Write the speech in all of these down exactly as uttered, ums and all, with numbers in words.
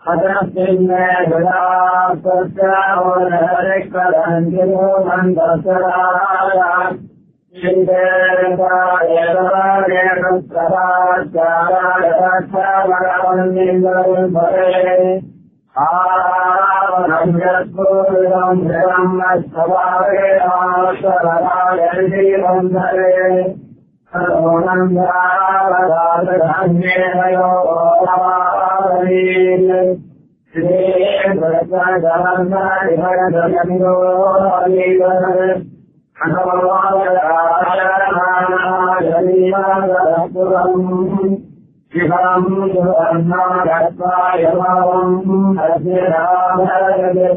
अतस्मिन्ने गदास्तस्यावनहरिकरञ्जिनो मन्दसराया श्रीदेवतायतवार्यकस्प्रभाचारायतक्षावरवन्निन्दरुम्भरे आवनं यत्पूर्णं ब्रह्मस्तवारे आसरायजीवन्धरे करोणं यावदातधान्येनयो अवारीन् श्रीभद्रगमन्नारिभरगमिनो अलीवरे अनववादरायणीयागरपुरम् शिवम् सुवर्णागत्वायमावम् अस्यरामरगे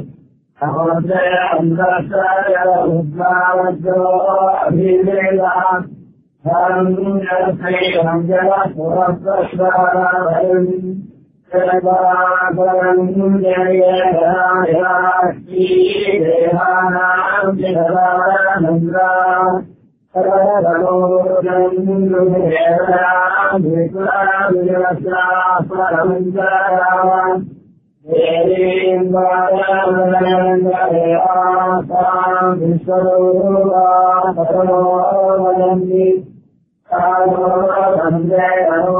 समुद्रयन्दस्रयरुद्रावज्रो अभिवेदा धर्म् जलसैवम् जलपुरस्वश्वरभयम् सर्वागरम् जयराष्ट्रीदेवानाम् जगदानन्द्रा सर्वगणोजम् विपुराविजयस्रास्वरमञ्जराम् देवीम् वादनन्दरे आसाम् विश्वरूपा पतनो वदन्ति कालो सञ्जयनो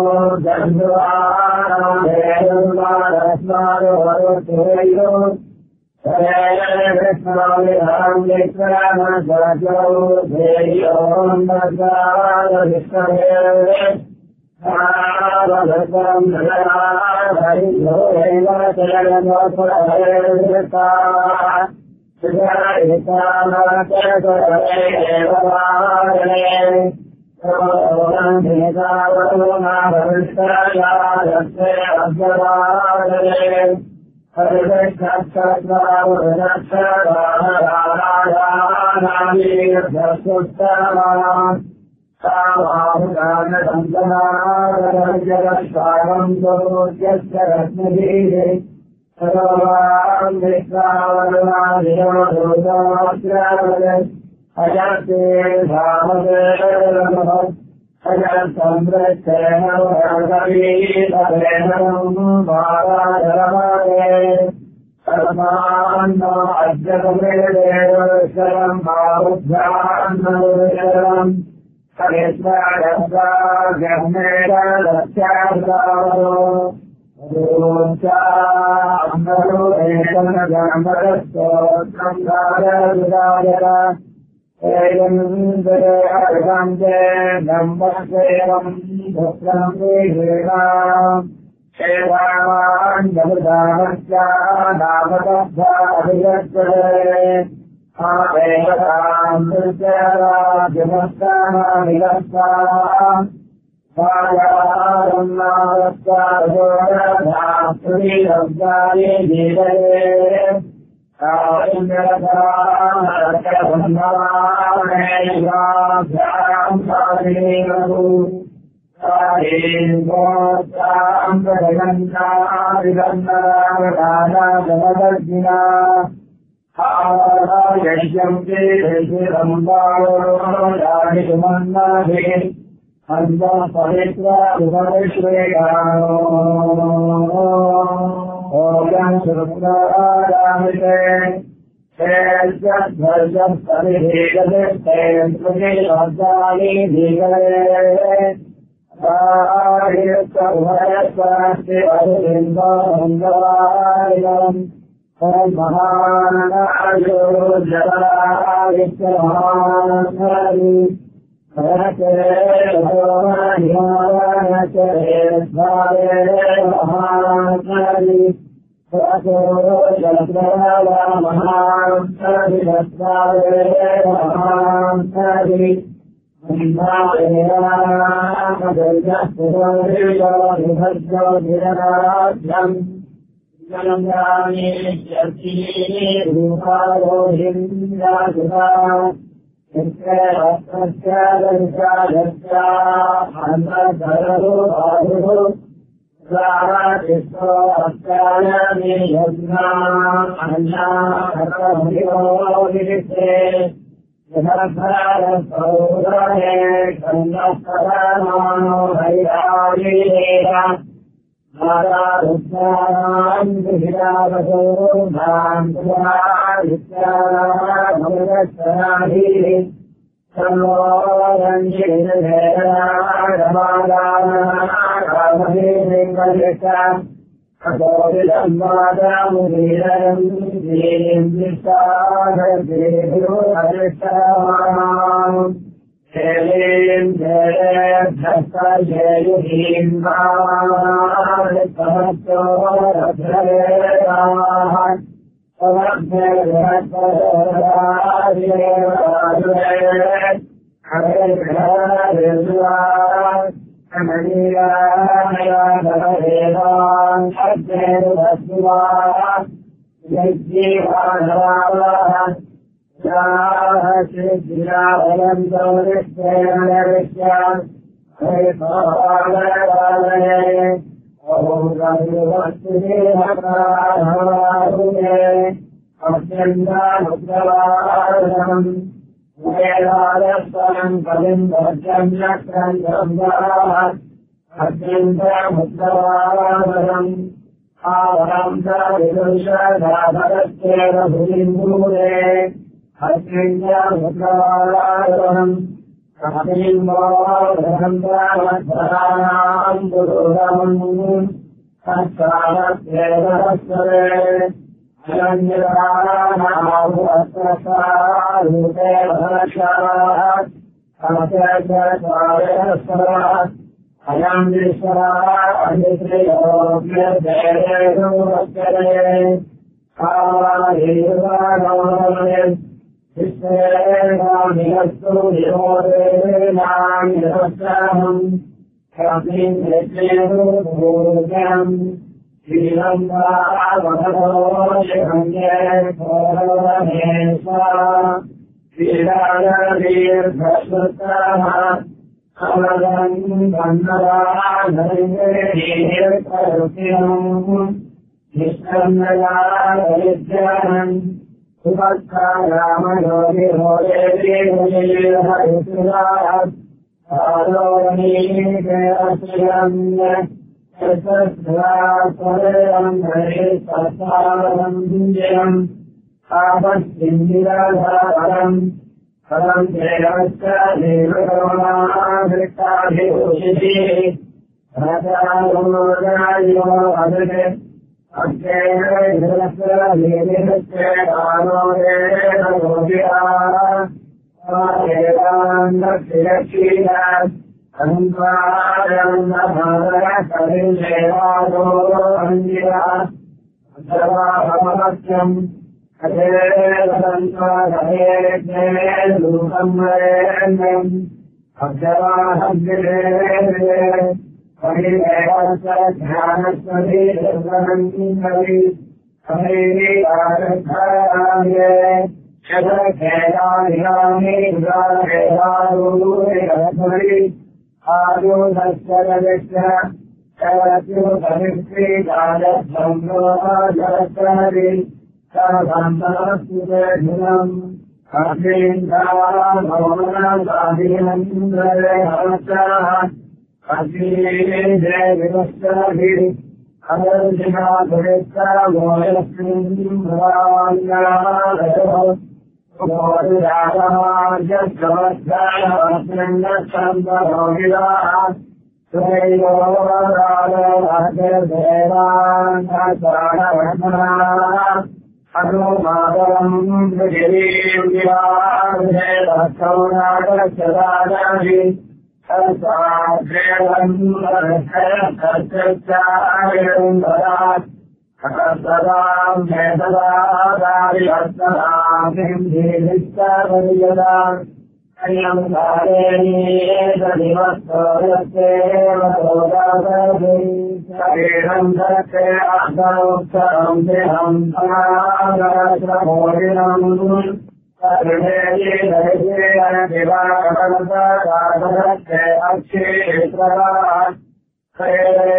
जन्वानामेरुमारस्मारो वरुतेयो सरेणकृष्णाविधाम् विक्रामसजो धेयोम् नजारविष्णवे सारभद्रम् नगराधरियो एव चरणोपरहेता सुजयितानाचरदेववारणे भविष्यायादस्ते अभ्यवारणे हरिदक्षरामरक्षरामरायानामीर्भस्तुत्तमान् सामाहुगानसन्तनागरजगत्सागम् दोर्यस्य रत्नगीः सर्वान् विश्वावरुणादियोदोदाग्रावरे अजते धामदेवः अजसंरक्षेण वरदवीतरेणम् बालाधरमारे सर्वान्नो अद्यतमेदेवशरम् बाहुभ्यान्नवशरम् हरिस्वागन्धागमेरलस्यार्दावरो ोचाम्बरो एकनगम्बरस्तोत्रम् गारविदायत एवन्दरे अर्गान्ते दम्बसेवम् भद्रम् वेहेणाम् शेवावान्यमृदामस्या नामतब्धा अभिगच्छते आदेवताम् नृत्यराजमस्तानामिलस्ताम् वायारम् नामस्तारजोरधास्त्रीरब्दाये जीवये कालिन्द्रधारकबन्धवाणेभ्याम् कालीरघु कालीन्द्रोत्ताम् प्रजगन्नादिगन्धरावकालागमदर्जिना यज्ञम् चेदम्बावरोणादिकुमन्नाभिः अन्धम् पवित्रा उपविश्वेगानो ओजम् सुरुद्रारामिते शेषध्वजम् परिभेदभिस्तेन्द्रजिलब्दानि धीगरे आहिर्तुभयस्वास्ति अरुलिम्बमङ्गलायम् महाननायो जलादित्यमहानन्दरि महानन्दरि महानन्दरि विभज्योतिरराध्यम् रूपारोहिन्यासुरा नित्यवस्त्रस्यादर्शादर्शाधरो आधुः रारातिष्ठो अस्यायमे यज्ञा अन्याहतमहिरो विरिष्टे यथारसौरहे कन्नस्तरामानो हैरायेन आरारुद्धानाम् विहितावसोधाम् पुरादित्यानामृतस्तनाभिः सर्वोरञ्जितधेरारमादानामहेन्द्रम् अतोविलम्बादामुदीरम् दीम् विस्तारदेभ्योऽरिष्टामाम् Helen, Helen, Hasta, Helen, Jiravam Dharishyan Haripavalaya Om Gandhavastihakarahavaruye Asyandhanutavaram Vedadastanam Kalim Bhajam Yakran Dhammahat Asyandhanutavaram Avaram Dhavidusha Bhurimure Asyandhanutavaram Kapilmohanam Gururam Satsavatyedasare Ayanjanahu Astasarute Bharasharat Satyajatvarasharat Ayamdishwarat Adhitriyogyadheruvatyare Kavahirvanamayam Vishwenaminastu Vyodenam Kapin Vetleru Bhurjam Shilam Bhavavato Shivanye Koramesa Shiradavir Prasutaha Kaladam Bandara Dharinir Karutinam Nishamnaya Vidyanam Subhakkaramayogi Hodevi Hojir Harisurat Adonike Asiyamya Yasasrasaram Harisasaram Vinjayam Abhasindirasaram Karam Devasya Devakaramavrikabhirushiti Rajarumajayo Adhike Akshay Dhirasya Dhirasya Anodena Gopya Adevan Dakshilakshila Ahamparam Nabhara Karim Devado Andira Asavahamatyam Adevasantva Adevajne Lukam Rendam Asavahagire Haridevasa Dhyanasvati Dhyanasvati Hari Aradharaye Shadakhedanihami Dhyanasvati Adu Dhasaravishya Shavatu Bhavishri Dhyanasvamroha Dhasavari Sarvamtasudhunam Akhindara Bhavanam Adhinandare Havasaha Akhindare Vivasaviri Adarjina Bhavita Goyasmin Bhavanyārayo Bodhidāvāja Savasdāya Asminda Sambharohidā Sreyo Rāda Rāja Devan Asana Varmanā Adu Mādavam Vigirim Vivāde Lakshmanāda Sadādavi Sasadrevam Satsacchāyam Bharat Akasadam Vedadādāri Asnādām Himdhīviṣṭāvariyadām Ayam Dhārēni Edadivastōyate Vadodāsadhi Sariram Dhate Āsauttaram Deham Pāgāsramorinam Sarveji Dharje Divakaranta Dādharate Akṣetravat Kare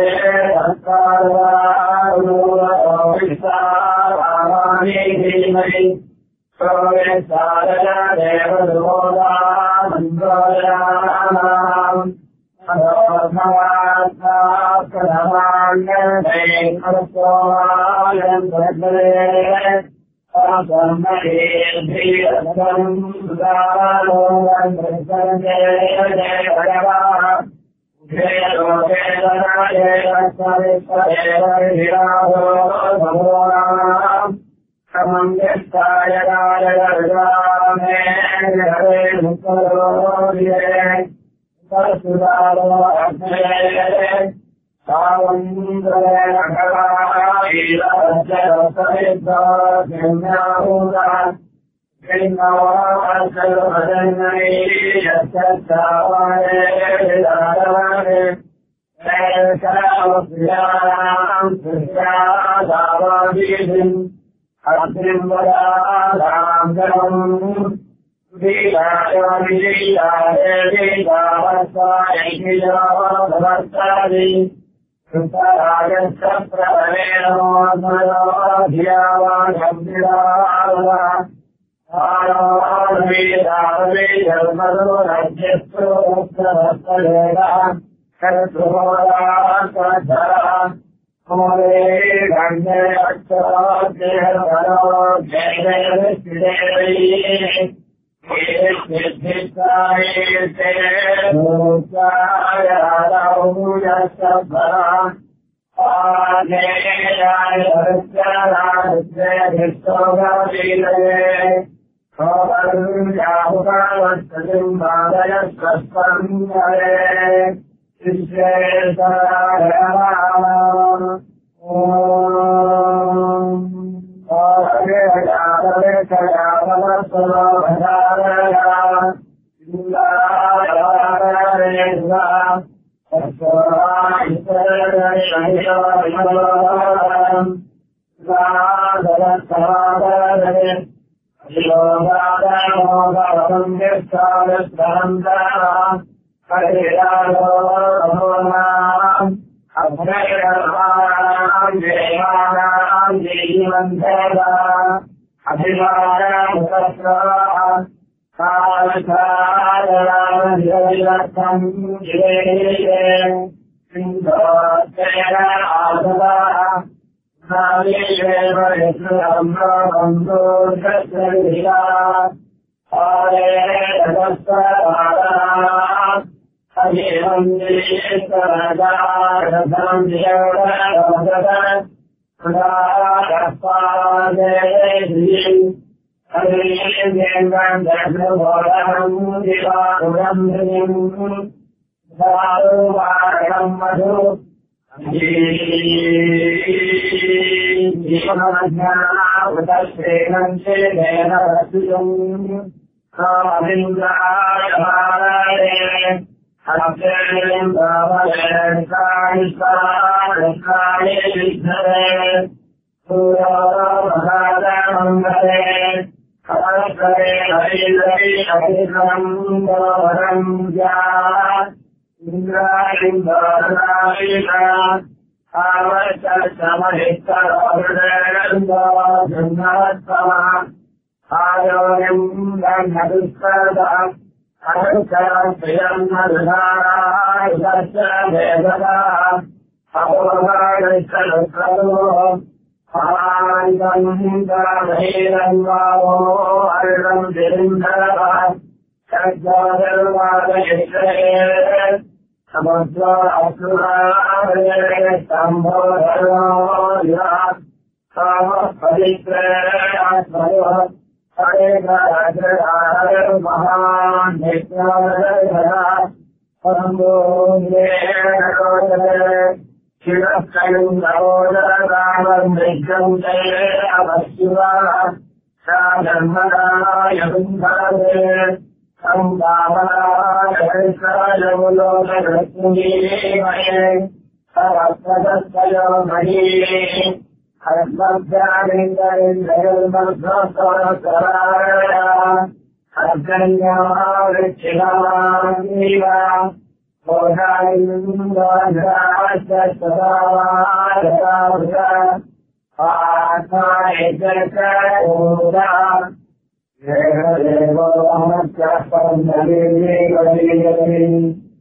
Askarvāruvato Visārāvāni Dhīmai Sove Sāraya Devadodā Mandrāyānām Adho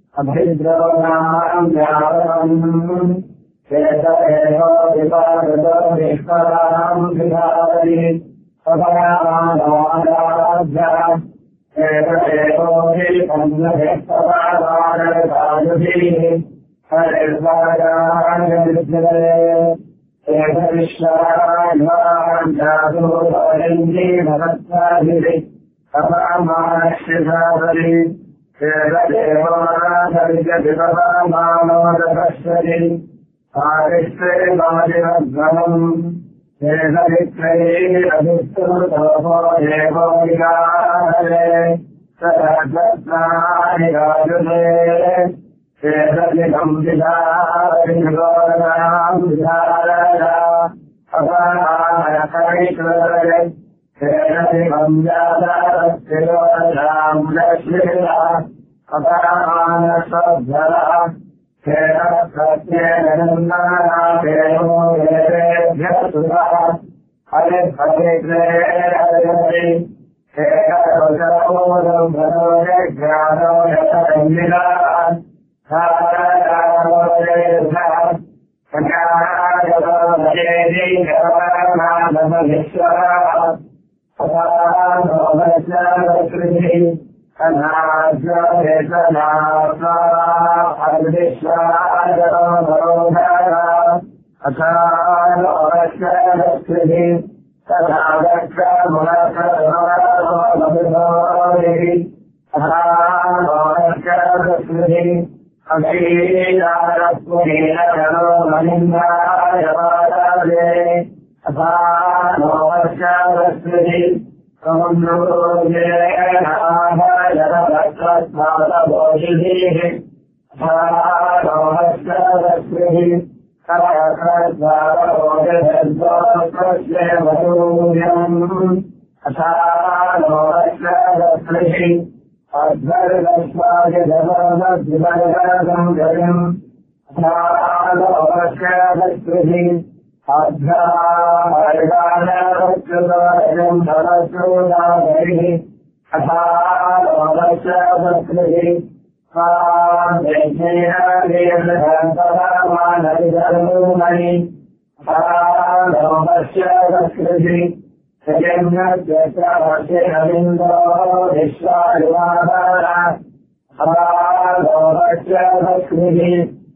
अभिद्रोणाम् यावम् चेतरेव विपादो विष्कराम् विधारि सभयामानवाराध्या चेतरेवो विपन्नभिस्तवादारदायुभिः हरिर्वाजानिर्जरे चेतविश्वान्वाञ्जातोरिन्द्री भवत्साभिः सभामानश्रिधावरि चेतदेवाधरिजविभवामानोदपश्यति आदिष्टे मादिवद्भवम् चेतवित्रयैरभिस्तुतोपो देवो विगाहरे सहस्रत्नानि राजुते चेतदिकम् विधारिगोराम् विधारया अपायकैश्वरय चेतदिकम् जातरस्तिरोराम् लक्ष्मीरा अपामानसद्धरः चेतप्रत्येन नन्दानादेवो वेदेभ्यः सुरः हरिर्भवेग्रे हरिहरि चेतरोजरोदम् भरोजज्ञानो यतरञ्जिलान् धारयामोदेभ्यः प्रजायतोमयेदीकरमानमविश्वराः सदानोमचरकृतिः अनाज्यवेतनात्मार्विश्वाजरो भरोधरा अथानोमचरकृतिः तदादक्षमुनकरोमभिभोरिः अथानोमचरकृतिः अभीरारत्पुरीरगणो मनिन्दायवादादे अथानोमचरकृतिः कौन्द्रोजेनाभयरभक्तस्मातभोजिभिः अथानोमचरकृतिः कलकद्वारोजधर्मोपस्ये वसूर्यम् अथानोमचरकृतिः अध्वर्गस्वाजधर्मद्विवर्गम् गतिम् अथानोमचरकृतिः अध्यार्गानवच्युतम् भरसूदागरिः अथानोमचरकृतिः स्वादेशेनवीर्धर्ममानविधर्मणि अथानोमचरकृतिः जगन्नद्यश्रवशेरविन्दो विश्वायुवादारा अथानोमचरकृतिः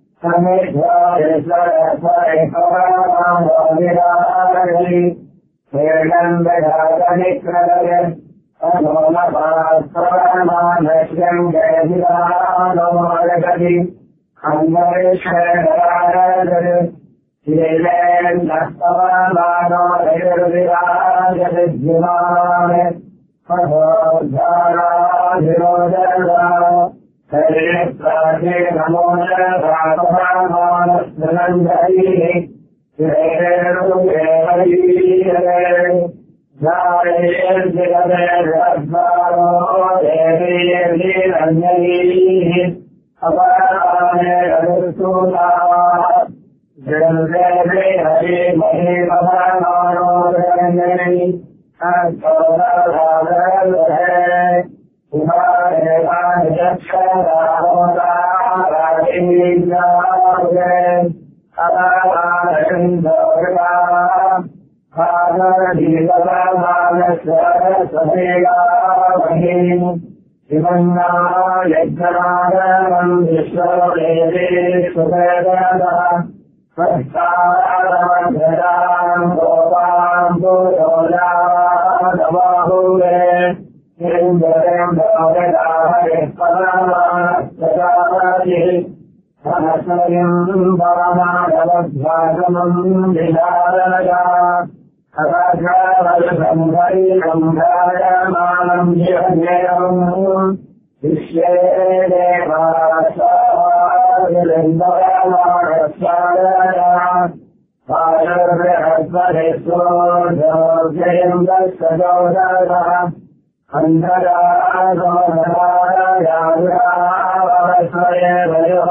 समेध्वारेश्वरस्वरेकरामानोविरागरि हेडम्बरागनिक्रय अनोमपास्वरमानश्यम् जयविरानोरगति अन्वरेश्वरागरि शीलेन्दस्तवमानोरविराजविद्युमाने महोद्धाराधिरोदरा हरिप्राजे नमो नमोनस्मृनन्दैः श्रेरुदेवैरे जायेर्जगदेर्द्वारो देवीर्लीरञ्जैः अपराणे रघुसूताः जगदेवे हरे महे महामानोरञ्जनैः अन्तोरभागवहे उपायवानिचक्षरामोदाराजिन्द्रावृगे अदावानशुन्दोर्गा भागवदीपदानस्वरसभेगावहीम् शिवन्ना यज्ञनागरम् विश्ववेदे सुभेदः स्वस्तारमध्यदाम् गोपाम् पुरोजादबाहुवे इन्द्रम् भवदाहरिः परमानस्तदाजिः धनसरिम् परमानवध्यागमम् विधारया अराजावल्सम्भरीरम् धायमानम् जीवन्ययम् विश्वे देवासादिलिन्दवमानस्वादया पाशर्वहस्वरेश्वरोजयम् दक्षदोदरः अन्धरागोधरायावस्वरेवयोः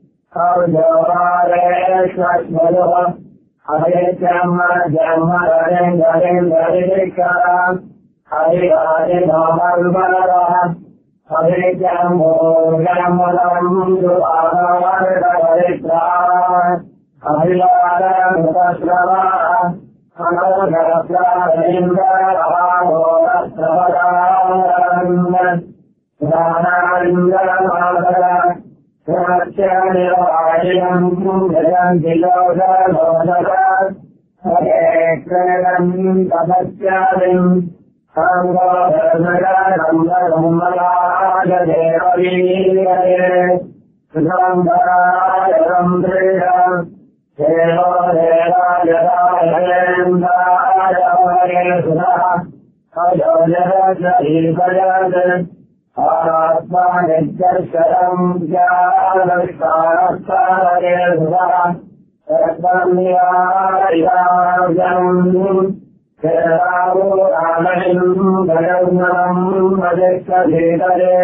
कौजोहारेश्वस्वयोः हरेत्यम् जन्मरेन्द्रेन्द्ररिकरम् हरिहरिनोमल्बलः अभिजमो जमलम् दुआरवरित्रा अभिलारमुतस्रवा अनोघरप्रायिन्द्रराहोरस्रवरारन् प्राणालिन्द्रमादर निर्वायम् जयन्ति लोकलोदर हरे क्रीडन् तपस्यादिम् साङ्गोधर्मराजदेववीरये सुधाम्बराजम् क्रीड देवो देवाजराजेन्द्राय हरे सुधः अजो जगदीपजत् आत्मा निर्दर्शनम् ज्ञानविस्तारस्तारे सुधः सर्वम्यायाजम् केरावो आनहिम् भगवनम् मदिष्टधीतरे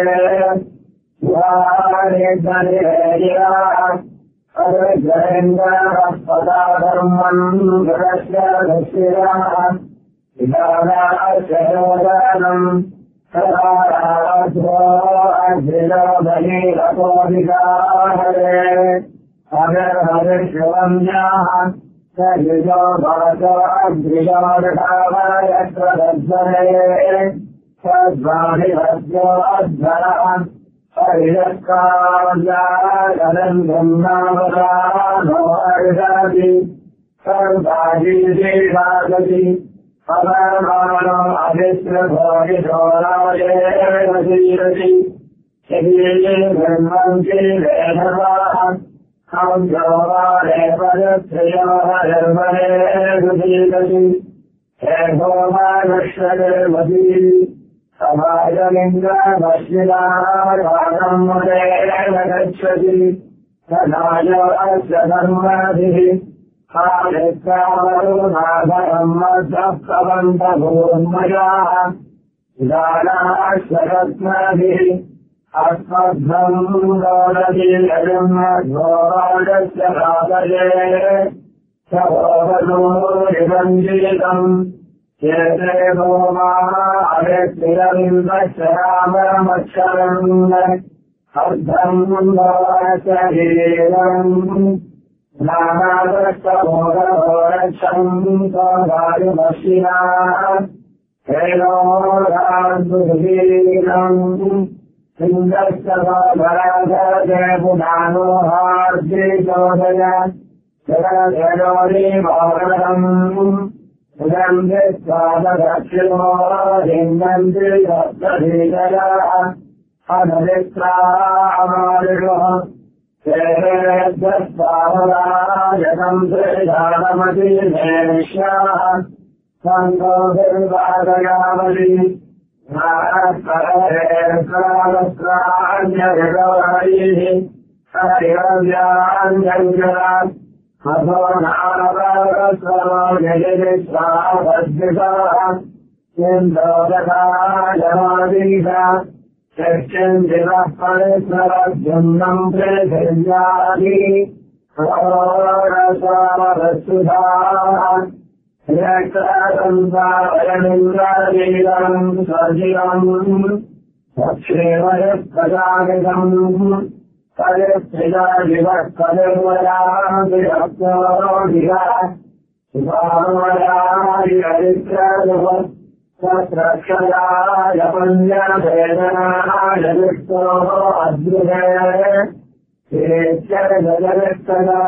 सुहानिर्धनिरेया अग्रहेन्द्रपदाधर्मम् गृहस्य दक्षिणाः विधानाशयोदनम् सदाराध्वो अग्रिलो बलिरपोदिकाहरे अगर्हरिष्वन्याः सयुजो भवतो अग्रिलो रक्षावयत्र दर्शने सद्वाभिभद्यो अध्वरः हरिरस्काव्यागरम् ब्रह्मावरानो अर्हति सर्वाजीदेवागति अवमानो अभिस्रभोगिशोराजेन सीरति शरीरे ब्रह्मन्ति वेधवाः हंसोवारे पदत्रयो हरिर्वरे सुधीरति हे भोमानुष्यनिर्मती समाजलिङ्गमश्विनाम् मदेन गच्छति तदायो अस्य धर्मभिः आदित्यावरुणाभरम् मध्यप्रबन्धभूर्मजाः दानाश्वरत्नभिः अस्मभ्रम् रोदति यजन्मघोराजस्य प्रातये स भोगनूरिवञ्जीतम् येते भोमा अभिस्थिरविन्दश्रामरमक्षरम् अर्धम् भवशरीरम् नानादृष्टभोगभोरक्षम् वायुमशिनाः हेनोराद्भुवीरम् इन्द्रश्च भराधरे पुनानो हार्दिचोदय जगदोरीवारणम् सुगन्धे स्वाददक्षिणो हिन्दन्ति सप्तधीतयाः अनरित्रामारिणः सेहेद्यस्वामराजकम् श्रीधानमतीमेष्याः सङ्गोभिर्वादयामलि नारस्करहेस्रालस्राण्यगौरैः हरिव्याञ्जङ्गरात् अथो नारस्वरो जयदिस्वाभद्रिकाः इन्दोदकाजमादीशा यक्षन्दिनः परिस्मरद्युम्नम् पृथिव्यादि रसावरसुधाः यक्षसंसारनिन्द्रवीरम् सर्जिरम् दक्षेवयस्पदागितम् परिस्थितदिवः कलिर्वयादिभक्तोदिः सुभावयादिहरित्रदुः तत्रक्षयाय पञ्चभेदनाय दुष्टोः अद्रुहे चेत्यजगत्सदा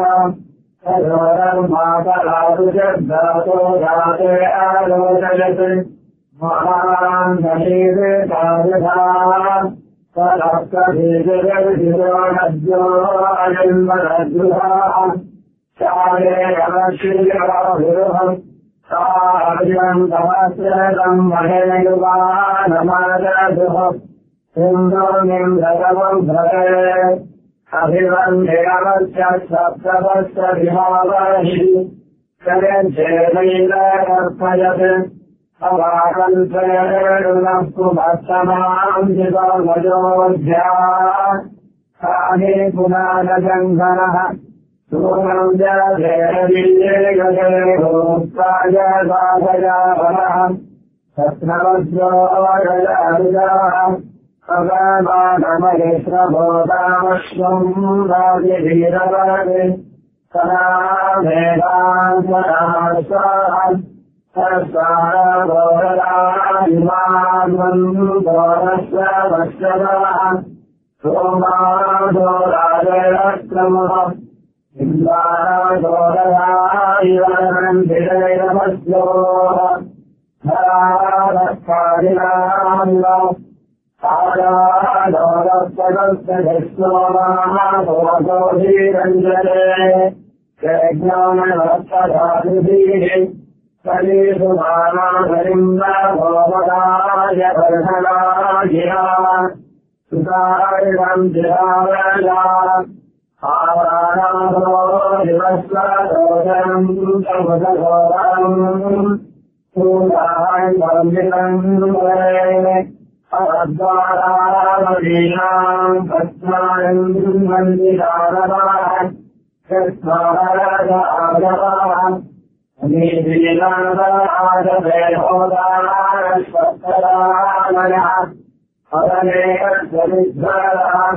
तदोरमातरारुजद्धातो जाते आलोचयत् महान्धनीरे तादृशाः तदर्थभीजगर्जिरो नद्यो अजन्मनद्रुहाः चारे अवश्यविरुहम् सार्यम् तमस्रतम् महेयुवानमादधुः सिन्धुर्निम् भगवम् भवे अभिवन्देवस्य सप्तवस्य विभावहि शरञ्चेदैरकर्पयत् अवाकल्पेणुनः कुमत्समाम् जितमजोऽध्या काहे पुनानजङ्घनः सूनम् जयवीये गजे भूत्वाय साधयावनः सत्नवद्यो गजारुजाः भगवानमहित्रभूतामश्वम् राजिवीरवरे सनाभेदान्तरासाहम् सरस्वारगोरलाहिमान्वम् दोरस्य वश्यवान् सोमादोराजयक्रमः इन्द्रादोरलाहिवरन्धिरैरमस्योः धरारस्कारिणान्व आदादोरपदस्तधिस्वमादोधीरञ्जने ज्ञानवत्सधातुभिः सलीसुमानाधरिम्बोपदाय वर्धनागिरा सुतारिणम् जिरावया आवानादो दिवस्वदोषणम् समुदघोरम् सूरान् वन्दितम् वरे अद्वारामदीनाम् पद्मानम् वन्दितारवान् कृष्णारजारवान् नीतिनादादवेहोदानस्वत्तरामयः अदनेकस्वविद्वारान्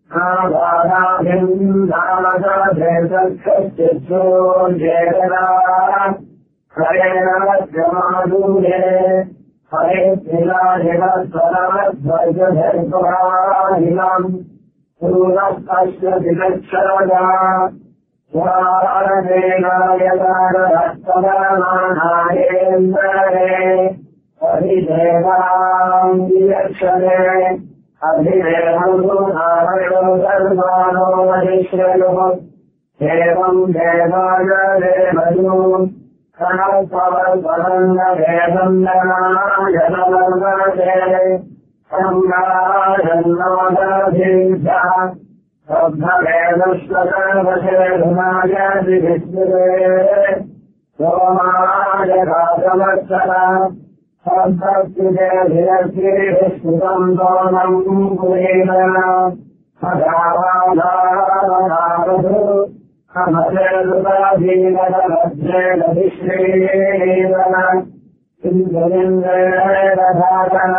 नादानाभिन्दानसभेदक्षचित्रोज्येतनान् हरेण मध्यमादूरे हरे शिलाशिवस्वरमध्वजधर्पुराहिलम् सूरस्तस्य विलक्षणया स्वारणेनायकारहस्तरमानायेन्द्रे हरिदेवाम् विलक्षणे अभिदेवो नारयो सर्वाणो महेश्वरः एवम् देवाय देवयो कणपवल्परङ्गवेदन्दनायनवर्गते संगायन्नोदधीभ्यः शब्दवेदस्वकर्वशेधुनाय दिविष्णुरे सोमाय घातवत्सर शब्दस्थितेभिरस्थितिभिस्फुतम् दोनम् पुरेण सदावाधारणावधु अमसेदुताधीनदमध्येदधिश्रीणीवन इन्द्रेन्द्रेण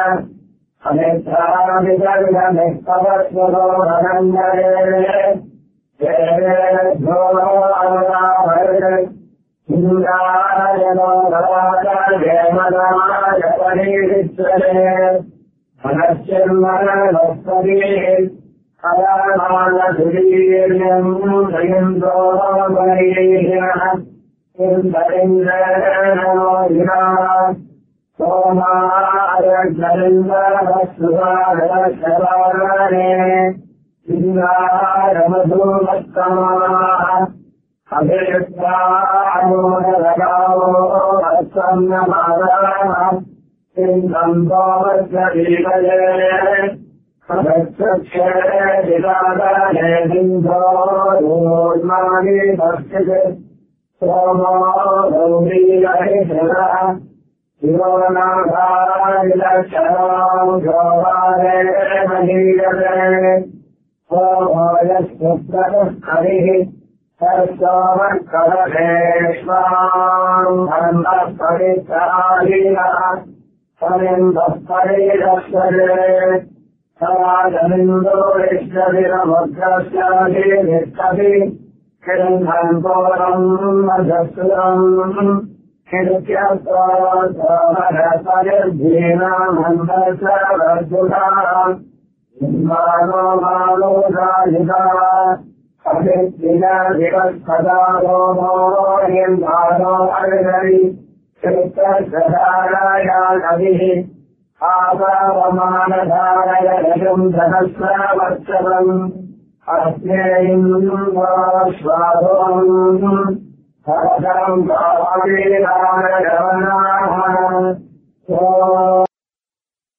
अनेत्रादिगर्गनिस्तवस्वरोहनन्दरे देवेभ्यो अवताभरे इन्द्रायणो भवाचर्येमदाय परीरिच्यते मनश्चिन्मनवस्तरीः अयामानधुरीर्यम् दयन्तो वरीहिणः इन्द्रेन्द्रेणो गिराः सोमारग्नरिन्द्रवस्तुवादशवारणे इन्द्रारमधूमत्तमाः अभियुक्तामोदगावो अस्सन्नमादाः इन्द्रम् भोमद्गरीवये अभक्षक्षे विदादने सिन्धो ऊर्माणि भक्षते सोमो गौरीरहिषणः शिरोनाथाविलक्षणो जोवारे महीयते सोमो यस्पुत्रः सर्वकरहेष्वाम् धर्मः परित्राहीनः परिन्दः परिदर्शये सराजमिन्दोरिष्टविरमुद्रस्याधिनिष्ठति किरन्धन्पोरम् मधुसुरम् किरुक्यस्वाधीनामन्दसवर्जुनाम् इन्वानो मानो राजिता अभिज्ञादिवत्सदारोमो हिन्वानो अर्गरि कृतसदारायानभिः आपावमानधारय रजम् सहस्रवत्सरम् अस्मेन्द्वाश्वादोम् भवतम् भावीरायवनाः